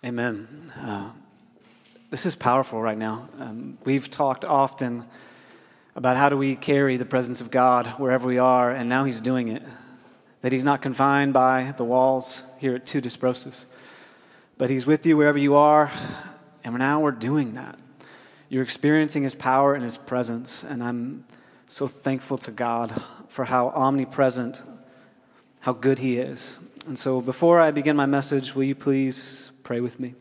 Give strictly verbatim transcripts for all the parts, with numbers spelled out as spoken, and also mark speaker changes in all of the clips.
Speaker 1: Amen. Uh, this is powerful right now. Um, we've talked often about how do we carry the presence of God wherever we are, and now he's doing it. That he's not confined by the walls here at Two Disprosis, but he's with you wherever you are, and now we're doing that. You're experiencing his power and his presence, and I'm so thankful to God for how omnipresent, how good he is. And so before I begin my message, will you please pray with me?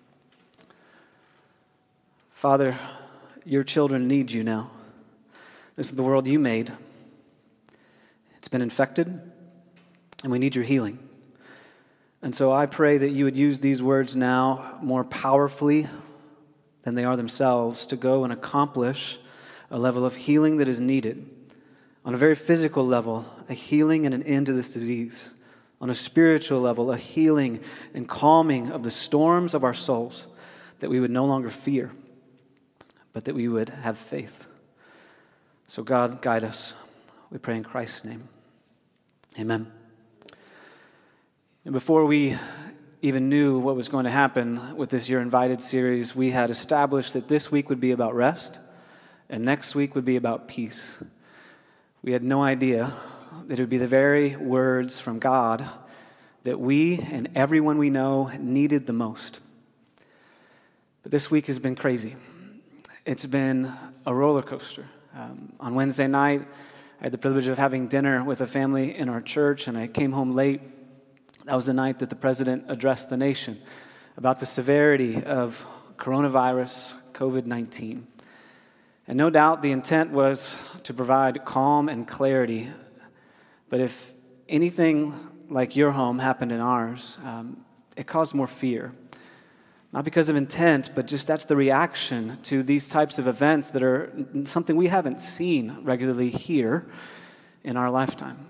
Speaker 1: Father, your children need you now. This is the world you made. It's been infected, and we need your healing. And so I pray that you would use these words now more powerfully than they are themselves to go and accomplish a level of healing that is needed. On a very physical level, a healing and an end to this disease. On a spiritual level, a healing and calming of the storms of our souls, that we would no longer fear, but that we would have faith. So God, guide us. We pray in Christ's name. Amen. And before we even knew what was going to happen with this You're Invited series, we had established that this week would be about rest, and next week would be about peace. We had no idea that it would be the very words from God that we and everyone we know needed the most. But this week has been crazy. It's been a roller coaster. Um, on Wednesday night, I had the privilege of having dinner with a family in our church, and I came home late. That was the night that the president addressed the nation about the severity of coronavirus, covid nineteen. And no doubt the intent was to provide calm and clarity. But if anything like your home happened in ours, um, it caused more fear. Not because of intent, but just that's the reaction to these types of events that are something we haven't seen regularly here in our lifetime.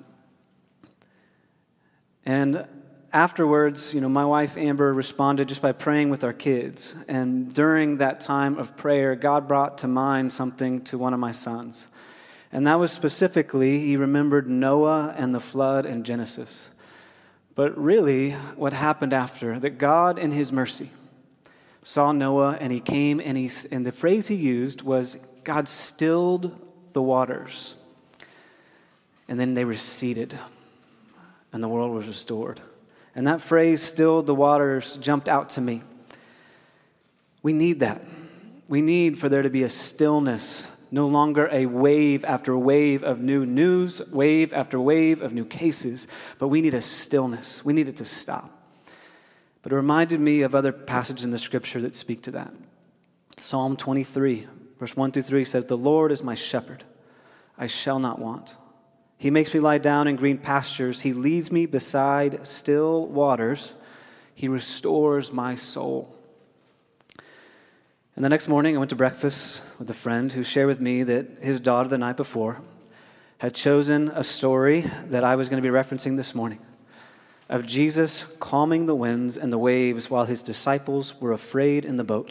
Speaker 1: And afterwards, you know, my wife Amber responded just by praying with our kids. And during that time of prayer, God brought to mind something to one of my sons. And that was specifically, he remembered Noah and the flood in Genesis. But really, what happened after, that God in his mercy saw Noah and he came and he, and the phrase he used was, God stilled the waters. And then they receded and the world was restored. And that phrase, stilled the waters, jumped out to me. We need that. We need for there to be a stillness. No longer a wave after wave of new news, wave after wave of new cases, but we need a stillness. We need it to stop. But it reminded me of other passages in the scripture that speak to that. Psalm twenty-three, verse one through three says, the Lord is my shepherd, I shall not want. He makes me lie down in green pastures. He leads me beside still waters. He restores my soul. And the next morning, I went to breakfast with a friend who shared with me that his daughter the night before had chosen a story that I was going to be referencing this morning of Jesus calming the winds and the waves while his disciples were afraid in the boat.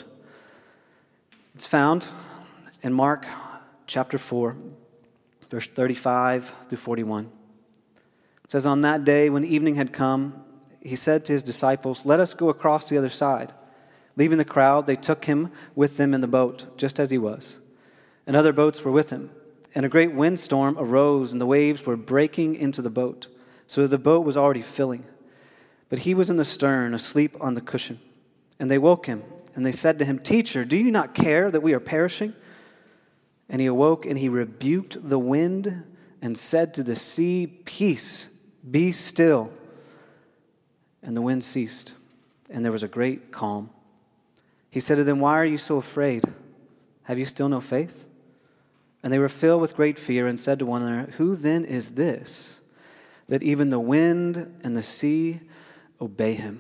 Speaker 1: It's found in Mark chapter four, verse thirty-five through forty-one. It says, on that day when evening had come, he said to his disciples, let us go across the other side. Leaving the crowd, they took him with them in the boat, just as he was. And other boats were with him. And a great windstorm arose, and the waves were breaking into the boat, so that the boat was already filling. But he was in the stern, asleep on the cushion. And they woke him, and they said to him, Teacher, do you not care that we are perishing? And he awoke, and he rebuked the wind, and said to the sea, Peace, be still. And the wind ceased, and there was a great calm. He said to them, why are you so afraid? Have you still no faith? And they were filled with great fear and said to one another, who then is this, that even the wind and the sea obey him?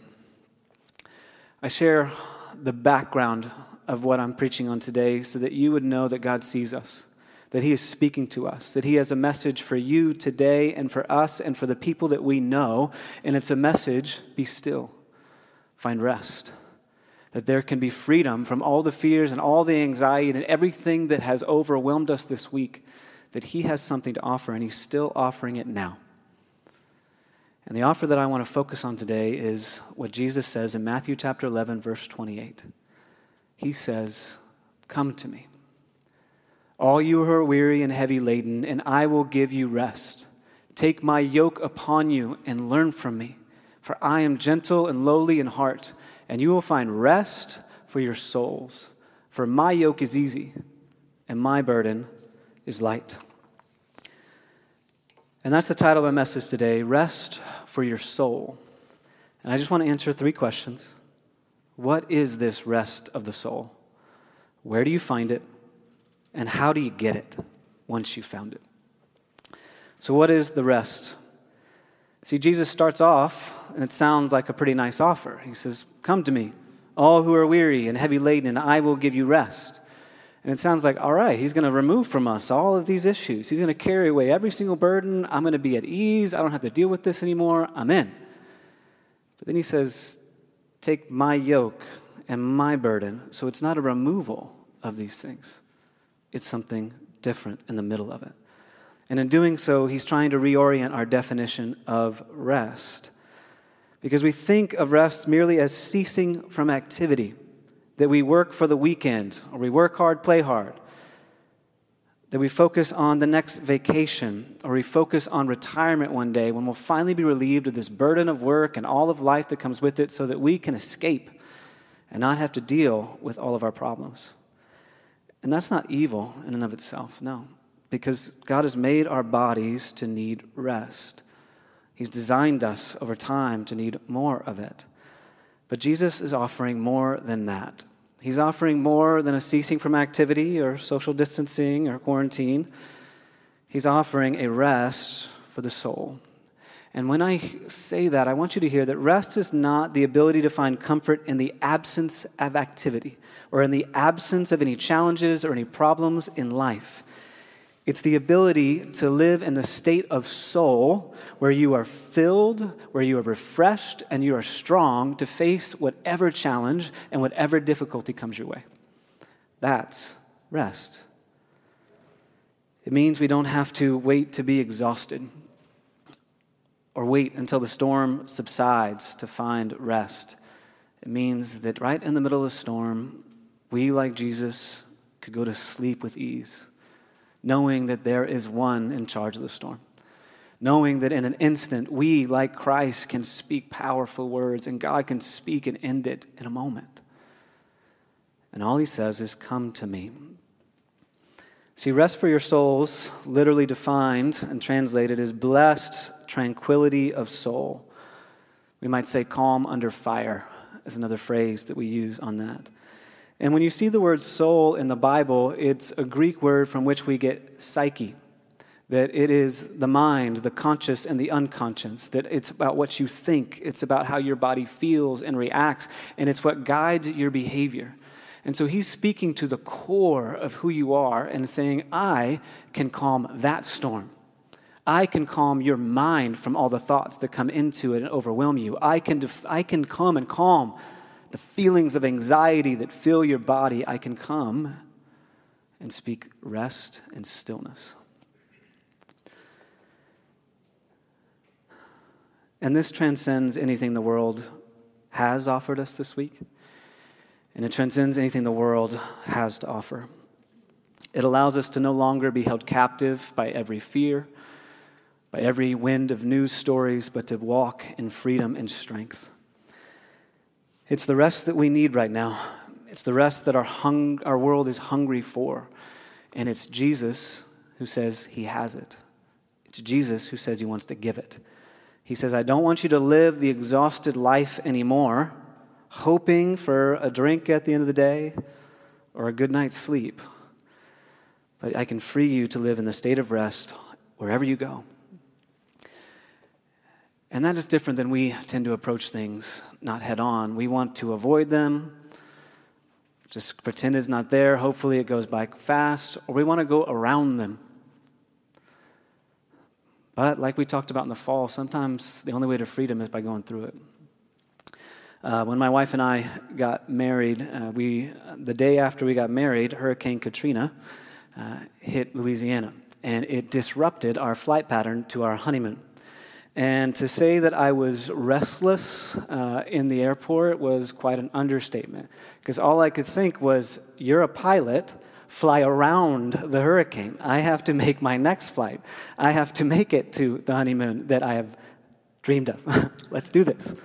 Speaker 1: I share the background of what I'm preaching on today so that you would know that God sees us, that he is speaking to us, that he has a message for you today and for us and for the people that we know. And it's a message, be still, find rest. That there can be freedom from all the fears and all the anxiety and everything that has overwhelmed us this week, that he has something to offer and he's still offering it now. And the offer that I want to focus on today is what Jesus says in Matthew chapter eleven, verse twenty-eight. He says, "Come to me, all you who are weary and heavy laden, and I will give you rest. Take my yoke upon you and learn from me, for I am gentle and lowly in heart, and you will find rest for your souls. For my yoke is easy, and my burden is light." And that's the title of my message today, Rest for Your Soul. And I just want to answer three questions. What is this rest of the soul? Where do you find it? And how do you get it once you've found it? So what is the rest? See, Jesus starts off, and it sounds like a pretty nice offer. He says, "Come to me, all who are weary and heavy laden, and I will give you rest." And it sounds like, all right, he's going to remove from us all of these issues. He's going to carry away every single burden. I'm going to be at ease. I don't have to deal with this anymore. I'm in. But then he says, "Take my yoke and my burden." So it's not a removal of these things. It's something different in the middle of it. And in doing so, he's trying to reorient our definition of rest. Because we think of rest merely as ceasing from activity, that we work for the weekend, or we work hard, play hard, that we focus on the next vacation, or we focus on retirement one day when we'll finally be relieved of this burden of work and all of life that comes with it so that we can escape and not have to deal with all of our problems. And that's not evil in and of itself, no, because God has made our bodies to need rest. He's designed us over time to need more of it. But Jesus is offering more than that. He's offering more than a ceasing from activity or social distancing or quarantine. He's offering a rest for the soul. And when I say that, I want you to hear that rest is not the ability to find comfort in the absence of activity or in the absence of any challenges or any problems in life. It's the ability to live in the state of soul where you are filled, where you are refreshed, and you are strong to face whatever challenge and whatever difficulty comes your way. That's rest. It means we don't have to wait to be exhausted or wait until the storm subsides to find rest. It means that right in the middle of the storm, we, like Jesus, could go to sleep with ease, knowing that there is one in charge of the storm. Knowing that in an instant, we, like Christ, can speak powerful words, and God can speak and end it in a moment. And all he says is, "Come to me." See, rest for your souls, literally defined and translated, is blessed tranquility of soul. We might say calm under fire is another phrase that we use on that. And when you see the word soul in the Bible, it's a Greek word from which we get psyche, that it is the mind, the conscious and the unconscious, that it's about what you think, it's about how your body feels and reacts, and it's what guides your behavior. And so he's speaking to the core of who you are and saying, I can calm that storm. I can calm your mind from all the thoughts that come into it and overwhelm you. I can, def- I can come and calm the feelings of anxiety that fill your body. I can come and speak rest and stillness. And this transcends anything the world has offered us this week. And it transcends anything the world has to offer. It allows us to no longer be held captive by every fear, by every wind of news stories, but to walk in freedom and strength. It's the rest that we need right now. It's the rest that our hung, our world is hungry for. And it's Jesus who says he has it. It's Jesus who says he wants to give it. He says, I don't want you to live the exhausted life anymore, hoping for a drink at the end of the day or a good night's sleep. But I can free you to live in the state of rest wherever you go. And that is different than we tend to approach things, not head on. We want to avoid them, just pretend it's not there. Hopefully it goes by fast, or we want to go around them. But like we talked about in the fall, sometimes the only way to freedom is by going through it. Uh, when my wife and I got married, uh, we the day after we got married, Hurricane Katrina uh, hit Louisiana, and it disrupted our flight pattern to our honeymoon. And to say that I was restless uh, in the airport was quite an understatement, because all I could think was, you're a pilot, fly around the hurricane. I have to make my next flight. I have to make it to the honeymoon that I have dreamed of. Let's do this.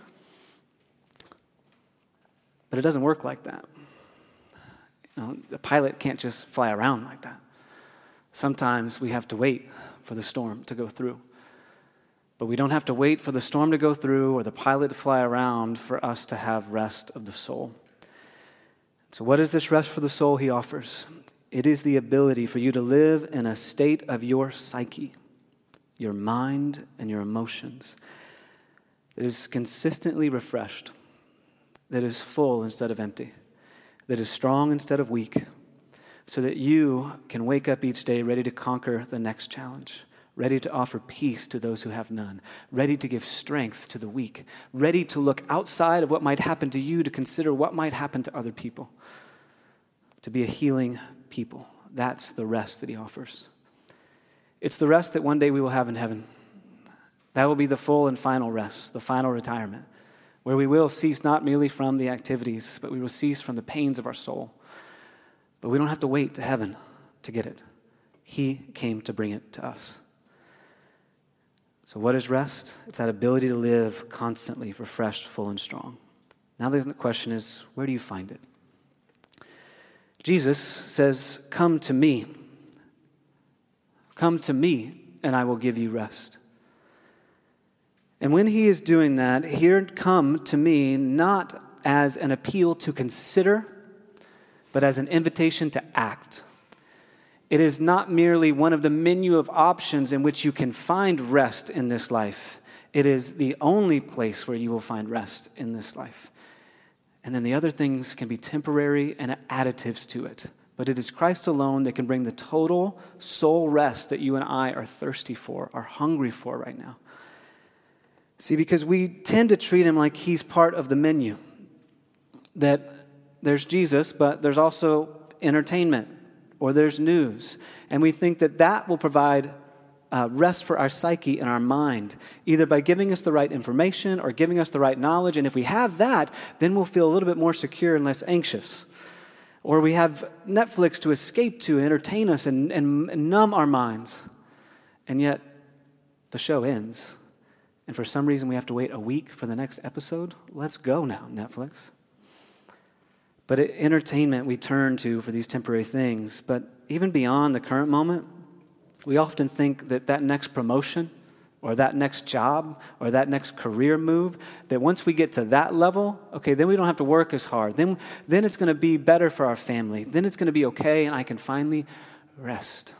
Speaker 1: But it doesn't work like that. You know, the pilot can't just fly around like that. Sometimes we have to wait for the storm to go through. But we don't have to wait for the storm to go through or the pilot to fly around for us to have rest of the soul. So what is this rest for the soul he offers? It is the ability for you to live in a state of your psyche, your mind and your emotions, that is consistently refreshed, that is full instead of empty, that is strong instead of weak, so that you can wake up each day ready to conquer the next challenge, ready to offer peace to those who have none, ready to give strength to the weak, ready to look outside of what might happen to you to consider what might happen to other people, to be a healing people. That's the rest that he offers. It's the rest that one day we will have in heaven. That will be the full and final rest, the final retirement, where we will cease not merely from the activities, but we will cease from the pains of our soul. But we don't have to wait to heaven to get it. He came to bring it to us. So what is rest? It's that ability to live constantly, refreshed, full, and strong. Now the question is, where do you find it? Jesus says, come to me. Come to me, and I will give you rest. And when he is doing that, here come to me not as an appeal to consider, but as an invitation to act. It is not merely one of the menu of options in which you can find rest in this life. It is the only place where you will find rest in this life. And then the other things can be temporary and additives to it. But it is Christ alone that can bring the total soul rest that you and I are thirsty for, are hungry for right now. See, because we tend to treat him like he's part of the menu. That there's Jesus, but there's also entertainment, or there's news. And we think that that will provide uh, rest for our psyche and our mind, either by giving us the right information or giving us the right knowledge. And if we have that, then we'll feel a little bit more secure and less anxious. Or we have Netflix to escape to, entertain us and, and, and numb our minds. And yet, the show ends. And for some reason, we have to wait a week for the next episode. Let's go now, Netflix. But entertainment we turn to for these temporary things. But even beyond the current moment, we often think that that next promotion or that next job or that next career move, that once we get to that level, okay, then we don't have to work as hard. Then, then it's going to be better for our family. Then it's going to be okay and I can finally rest.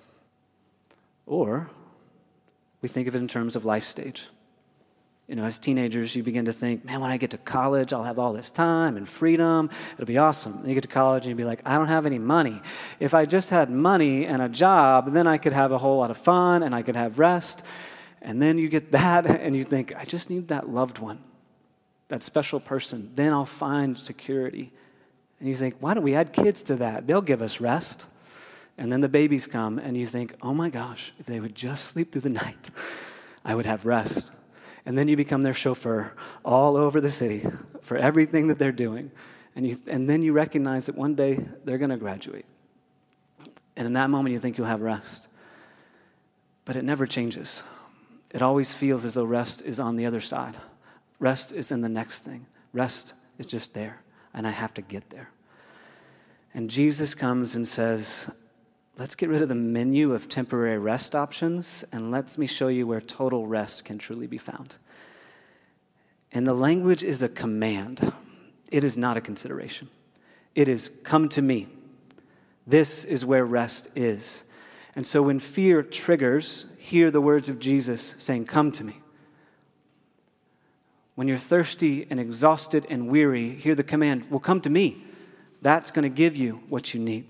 Speaker 1: Or we think of it in terms of life stage. You know, as teenagers, you begin to think, man, when I get to college, I'll have all this time and freedom. It'll be awesome. And you get to college and you'll be like, I don't have any money. If I just had money and a job, then I could have a whole lot of fun and I could have rest. And then you get that and you think, I just need that loved one, that special person. Then I'll find security. And you think, why don't we add kids to that? They'll give us rest. And then the babies come and you think, oh my gosh, if they would just sleep through the night, I would have rest. And then you become their chauffeur all over the city for everything that they're doing. And you, and then you recognize that one day they're going to graduate. And in that moment, you think you'll have rest. But it never changes. It always feels as though rest is on the other side. Rest is in the next thing. Rest is just there, and I have to get there. And Jesus comes and says, let's get rid of the menu of temporary rest options, and let me show you where total rest can truly be found. And the language is a command. It is not a consideration. It is, come to me. This is where rest is. And so when fear triggers, hear the words of Jesus saying, come to me. When you're thirsty and exhausted and weary, hear the command, well, come to me. That's going to give you what you need.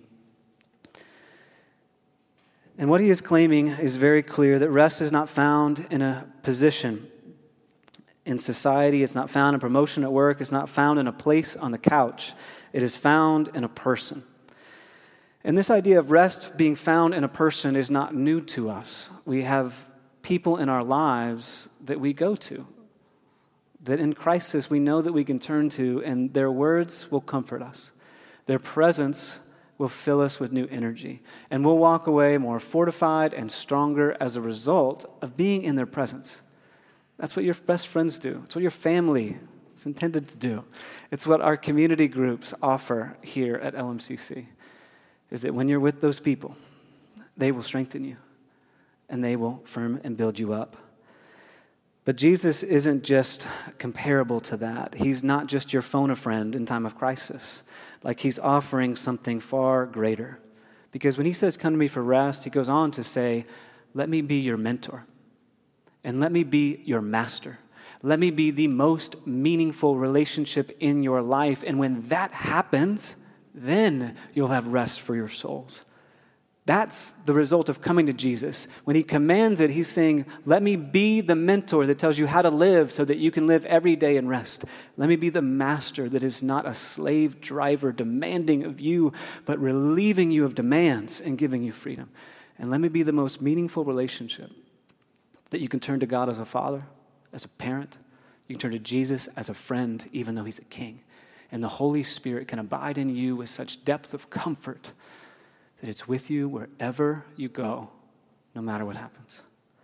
Speaker 1: And what he is claiming is very clear, that rest is not found in a position in society. It's not found in promotion at work. It's not found in a place on the couch. It is found in a person. And this idea of rest being found in a person is not new to us. We have people in our lives that we go to, that in crisis we know that we can turn to, and their words will comfort us. Their presence will fill us with new energy, and we'll walk away more fortified and stronger as a result of being in their presence. That's what your best friends do. It's what your family is intended to do. It's what our community groups offer here at L M C C, is that when you're with those people, they will strengthen you, and they will firm and build you up. But Jesus isn't just comparable to that. He's not just your phone-a-friend in time of crisis. Like, he's offering something far greater. Because when he says, come to me for rest, he goes on to say, let me be your mentor. And let me be your master. Let me be the most meaningful relationship in your life. And when that happens, then you'll have rest for your souls. That's the result of coming to Jesus. When he commands it, he's saying, let me be the mentor that tells you how to live so that you can live every day in rest. Let me be the master that is not a slave driver demanding of you, but relieving you of demands and giving you freedom. And let me be the most meaningful relationship that you can turn to God as a father, as a parent. You can turn to Jesus as a friend, even though he's a king. And the Holy Spirit can abide in you with such depth of comfort that it's with you wherever you go, no matter what happens.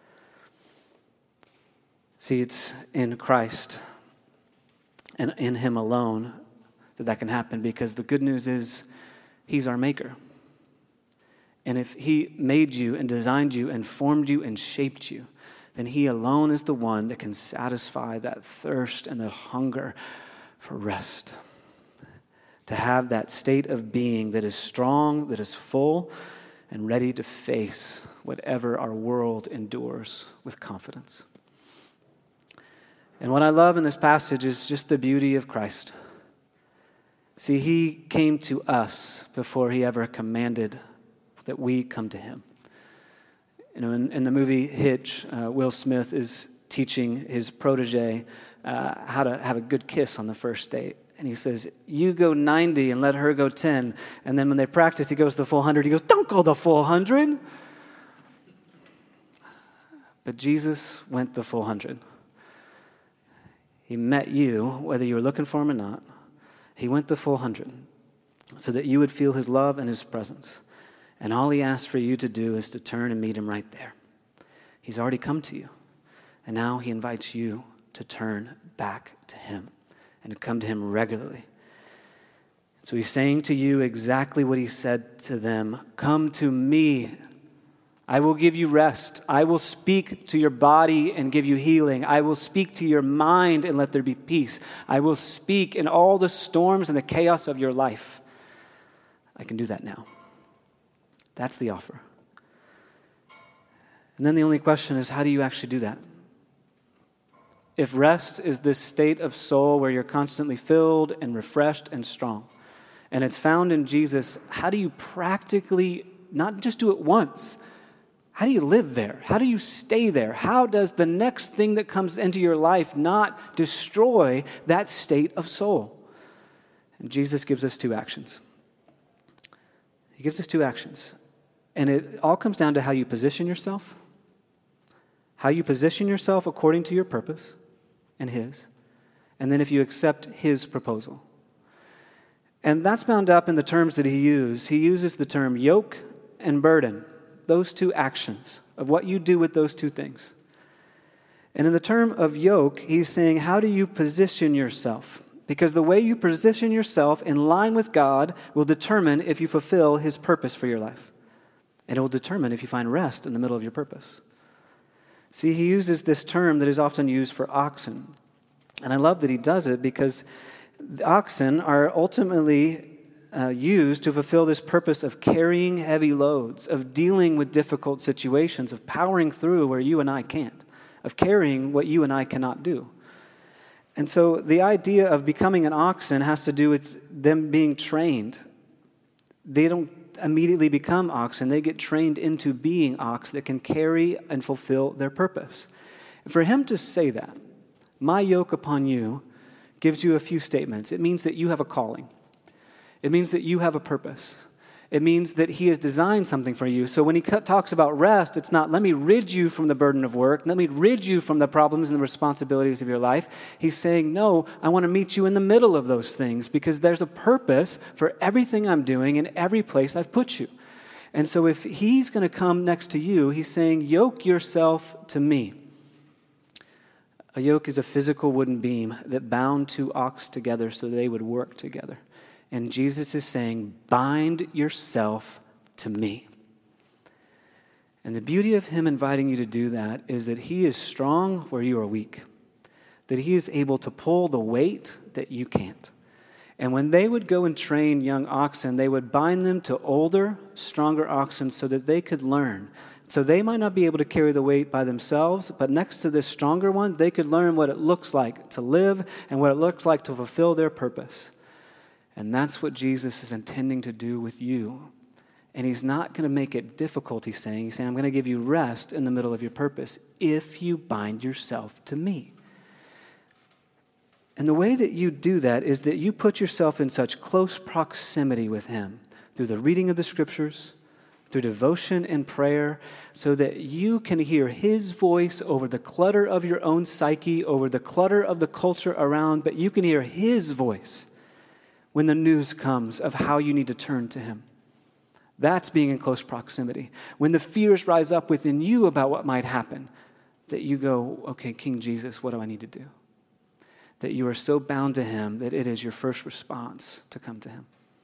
Speaker 1: See, it's in Christ and in him alone that that can happen, because the good news is he's our maker. And if he made you and designed you and formed you and shaped you, then he alone is the one that can satisfy that thirst and that hunger for rest. To have that state of being that is strong, that is full, and ready to face whatever our world endures with confidence. And what I love in this passage is just the beauty of Christ. See, he came to us before he ever commanded that we come to him. You know, in, in the movie Hitch, uh, Will Smith is teaching his protege uh, how to have a good kiss on the first date. And he says, you go ninety and let her go ten. And then when they practice, he goes the full one hundred. He goes, don't go the full one hundred. But Jesus went the full one hundred. He met you, whether you were looking for him or not. He went the full one hundred so that you would feel his love and his presence. And all he asks for you to do is to turn and meet him right there. He's already come to you. And now he invites you to turn back to him and to come to him regularly. So he's saying to you exactly what he said to them. Come to me. I will give you rest. I will speak to your body and give you healing. I will speak to your mind and let there be peace. I will speak in all the storms and the chaos of your life. I can do that now. That's the offer. And then the only question is, how do you actually do that? If rest is this state of soul where you're constantly filled and refreshed and strong, and it's found in Jesus, how do you practically not just do it once? How do you live there? How do you stay there? How does the next thing that comes into your life not destroy that state of soul? And Jesus gives us two actions. He gives us two actions. And it all comes down to how you position yourself, how you position yourself according to your purpose and his, and then if you accept his proposal. And that's bound up in the terms that he uses. He uses the term yoke and burden, those two actions of what you do with those two things. And in the term of yoke, he's saying, how do you position yourself? Because the way you position yourself in line with God will determine if you fulfill his purpose for your life. And it will determine if you find rest in the middle of your purpose. See, he uses this term that is often used for oxen. And I love that he does it because the oxen are ultimately uh, used to fulfill this purpose of carrying heavy loads, of dealing with difficult situations, of powering through where you and I can't, of carrying what you and I cannot do. And so the idea of becoming an oxen has to do with them being trained. They don't immediately become oxen. They get trained into being ox that can carry and fulfill their purpose. For him to say that, my yoke upon you, gives you a few statements. It means that you have a calling. It means that you have a purpose. It means that he has designed something for you. So when he talks about rest, it's not, let me rid you from the burden of work. Let me rid you from the problems and the responsibilities of your life. He's saying, no, I want to meet you in the middle of those things because there's a purpose for everything I'm doing in every place I've put you. And so if he's going to come next to you, he's saying, yoke yourself to me. A yoke is a physical wooden beam that bound two ox together so they would work together. And Jesus is saying, bind yourself to me. And the beauty of him inviting you to do that is that he is strong where you are weak, that he is able to pull the weight that you can't. And when they would go and train young oxen, they would bind them to older, stronger oxen so that they could learn. So they might not be able to carry the weight by themselves, but next to this stronger one, they could learn what it looks like to live and what it looks like to fulfill their purpose. And that's what Jesus is intending to do with you. And he's not going to make it difficult, he's saying. He's saying, I'm going to give you rest in the middle of your purpose if you bind yourself to me. And the way that you do that is that you put yourself in such close proximity with him through the reading of the scriptures, through devotion and prayer, so that you can hear his voice over the clutter of your own psyche, over the clutter of the culture around, but you can hear his voice when the news comes of how you need to turn to him. That's being in close proximity. When the fears rise up within you about what might happen, that you go, okay, King Jesus, what do I need to do? That you are so bound to him that it is your first response to come to him.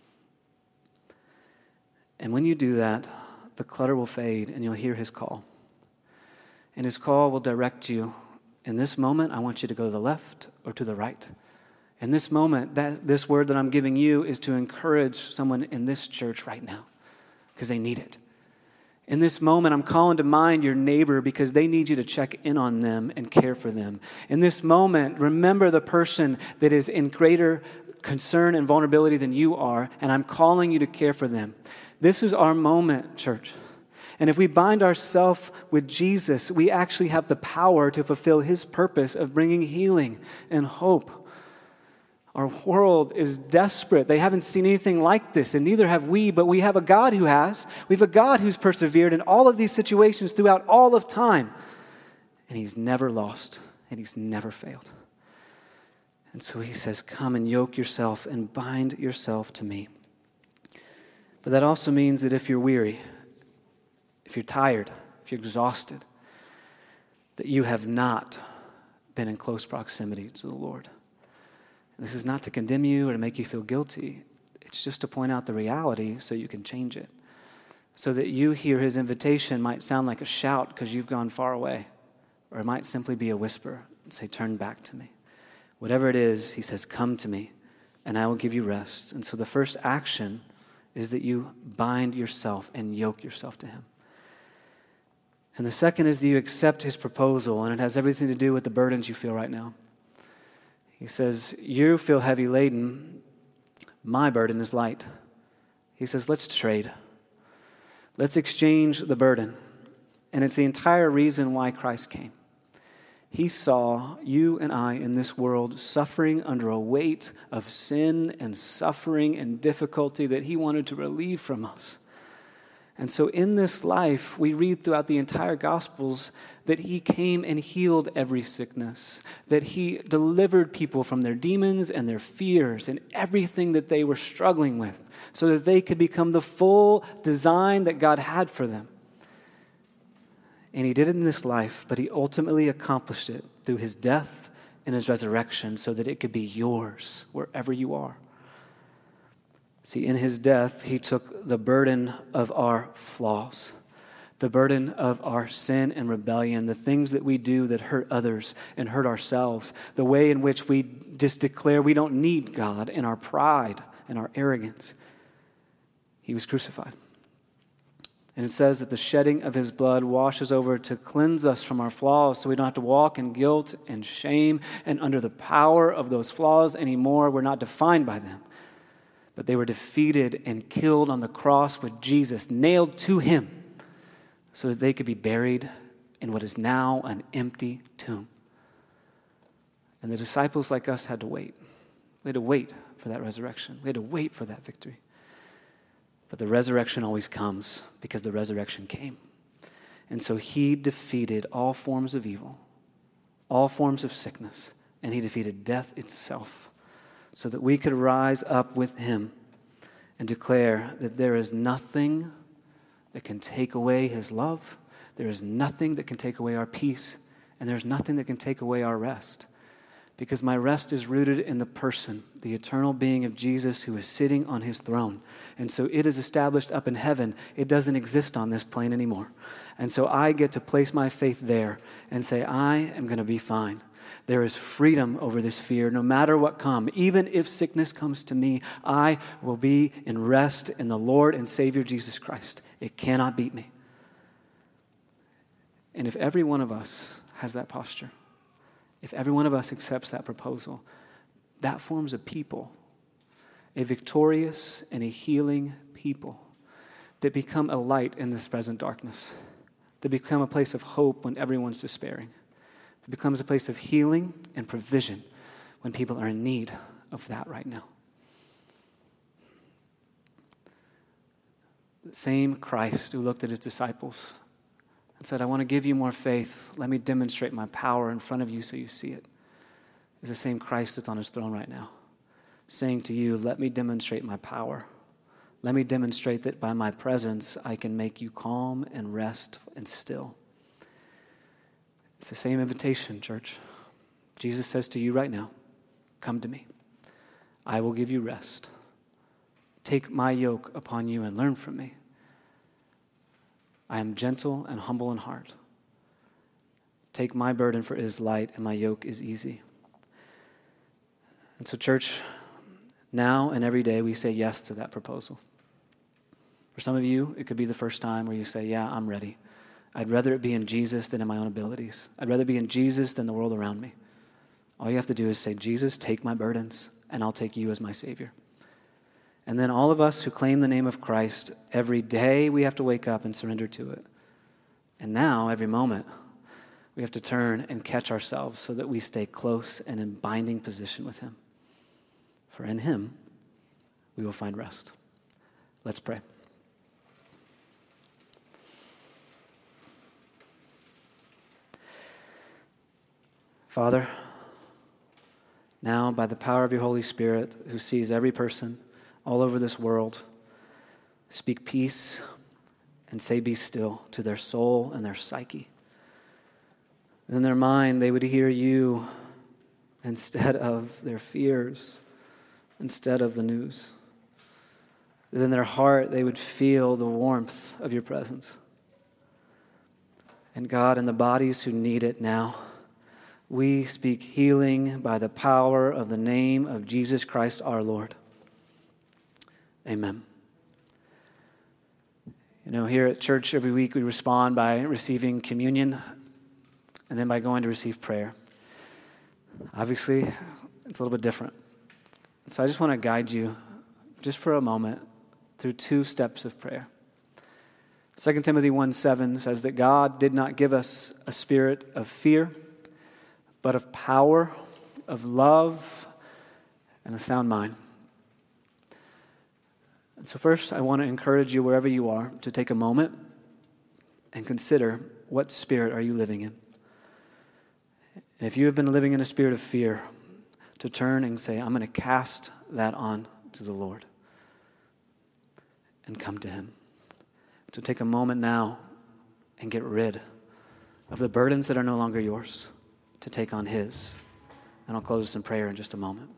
Speaker 1: And when you do that, the clutter will fade and you'll hear his call. And his call will direct you. In this moment, I want you to go to the left or to the right. In this moment, that this word that I'm giving you is to encourage someone in this church right now because they need it. In this moment, I'm calling to mind your neighbor because they need you to check in on them and care for them. In this moment, remember the person that is in greater concern and vulnerability than you are, and I'm calling you to care for them. This is our moment, church. And if we bind ourselves with Jesus, we actually have the power to fulfill his purpose of bringing healing and hope. Our world is desperate. They haven't seen anything like this, and neither have we, but we have a God who has. We have a God who's persevered in all of these situations throughout all of time. And he's never lost, and he's never failed. And so he says, come and yoke yourself and bind yourself to me. But that also means that if you're weary, if you're tired, if you're exhausted, that you have not been in close proximity to the Lord. This is not to condemn you or to make you feel guilty. It's just to point out the reality so you can change it. So that you hear his invitation might sound like a shout because you've gone far away. Or it might simply be a whisper and say, turn back to me. Whatever it is, he says, come to me and I will give you rest. And so the first action is that you bind yourself and yoke yourself to him. And the second is that you accept his proposal, and it has everything to do with the burdens you feel right now. He says, you feel heavy laden. My burden is light. He says, let's trade. Let's exchange the burden. And it's the entire reason why Christ came. He saw you and I in this world suffering under a weight of sin and suffering and difficulty that he wanted to relieve from us. And so in this life, we read throughout the entire Gospels that he came and healed every sickness, that he delivered people from their demons and their fears and everything that they were struggling with so that they could become the full design that God had for them. And he did it in this life, but he ultimately accomplished it through his death and his resurrection so that it could be yours wherever you are. See, in his death, he took the burden of our flaws, the burden of our sin and rebellion, the things that we do that hurt others and hurt ourselves, the way in which we just declare we don't need God in our pride and our arrogance. He was crucified. And it says that the shedding of his blood washes over to cleanse us from our flaws so we don't have to walk in guilt and shame and under the power of those flaws anymore. We're not defined by them. But they were defeated and killed on the cross with Jesus nailed to him so that they could be buried in what is now an empty tomb. And the disciples like us had to wait. We had to wait for that resurrection. We had to wait for that victory. But the resurrection always comes because the resurrection came. And so he defeated all forms of evil, all forms of sickness, and he defeated death itself so that we could rise up with him and declare that there is nothing that can take away his love, there is nothing that can take away our peace, and there's nothing that can take away our rest. Because my rest is rooted in the person, the eternal being of Jesus who is sitting on his throne. And so it is established up in heaven. It doesn't exist on this plane anymore. And so I get to place my faith there and say, I am going to be fine. There is freedom over this fear, no matter what comes. Even if sickness comes to me, I will be in rest in the Lord and Savior Jesus Christ. It cannot beat me. And if every one of us has that posture, if every one of us accepts that proposal, that forms a people, a victorious and a healing people that become a light in this present darkness, that become a place of hope when everyone's despairing. It becomes a place of healing and provision when people are in need of that right now. The same Christ who looked at his disciples and said, I want to give you more faith. Let me demonstrate my power in front of you so you see it, is the same Christ that's on his throne right now, saying to you, let me demonstrate my power. Let me demonstrate that by my presence I can make you calm and rest and still. It's the same invitation, church. Jesus says to you right now, come to me. I will give you rest. Take my yoke upon you and learn from me. I am gentle and humble in heart. Take my burden, for it is light, and my yoke is easy. And so, church, now and every day we say yes to that proposal. For some of you, it could be the first time where you say, yeah, I'm ready. I'd rather it be in Jesus than in my own abilities. I'd rather be in Jesus than the world around me. All you have to do is say, Jesus, take my burdens, and I'll take you as my Savior. And then all of us who claim the name of Christ, every day we have to wake up and surrender to it. And now, every moment, we have to turn and catch ourselves so that we stay close and in binding position with him. For in him, we will find rest. Let's pray. Father, now by the power of your Holy Spirit, who sees every person all over this world, speak peace and say be still to their soul and their psyche. In their mind, they would hear you instead of their fears, instead of the news. That in their heart, they would feel the warmth of your presence. And God, in the bodies who need it now, we speak healing by the power of the name of Jesus Christ our Lord. Amen. You know, here at church every week we respond by receiving communion and then by going to receive prayer. Obviously, it's a little bit different. So I just want to guide you just for a moment through two steps of prayer. Second Timothy one seven says that God did not give us a spirit of fear, but of power, of love, and a sound mind. And so first, I want to encourage you wherever you are to take a moment and consider, what spirit are you living in? And if you have been living in a spirit of fear, to turn and say, I'm going to cast that on to the Lord and come to him. So take a moment now and get rid of the burdens that are no longer yours, to take on his. And I'll close this in prayer in just a moment.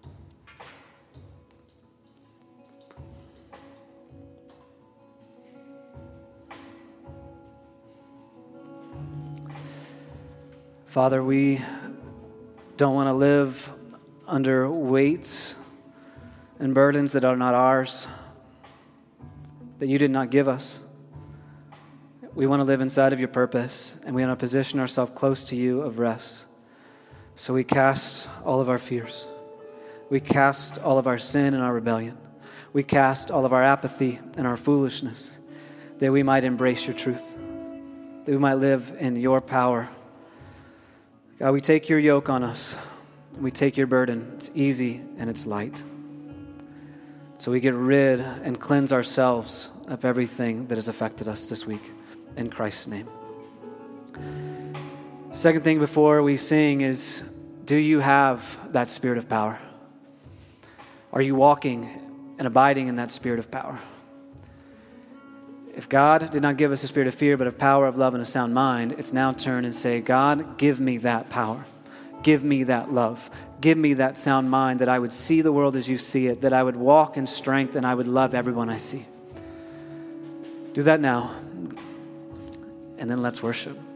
Speaker 1: Father, we don't want to live under weights and burdens that are not ours, that you did not give us. We want to live inside of your purpose, and we want to position ourselves close to you of rest. So we cast all of our fears. We cast all of our sin and our rebellion. We cast all of our apathy and our foolishness, that we might embrace your truth, that we might live in your power. God, we take your yoke on us. We take your burden. It's easy and it's light. So we get rid and cleanse ourselves of everything that has affected us this week. In Christ's name. Second thing before we sing is, do you have that spirit of power? Are you walking and abiding in that spirit of power? If God did not give us a spirit of fear, but of power, of love, and a sound mind, it's now turn and say, God, give me that power. Give me that love. Give me that sound mind, that I would see the world as you see it, that I would walk in strength, and I would love everyone I see. Do that now, and then let's worship.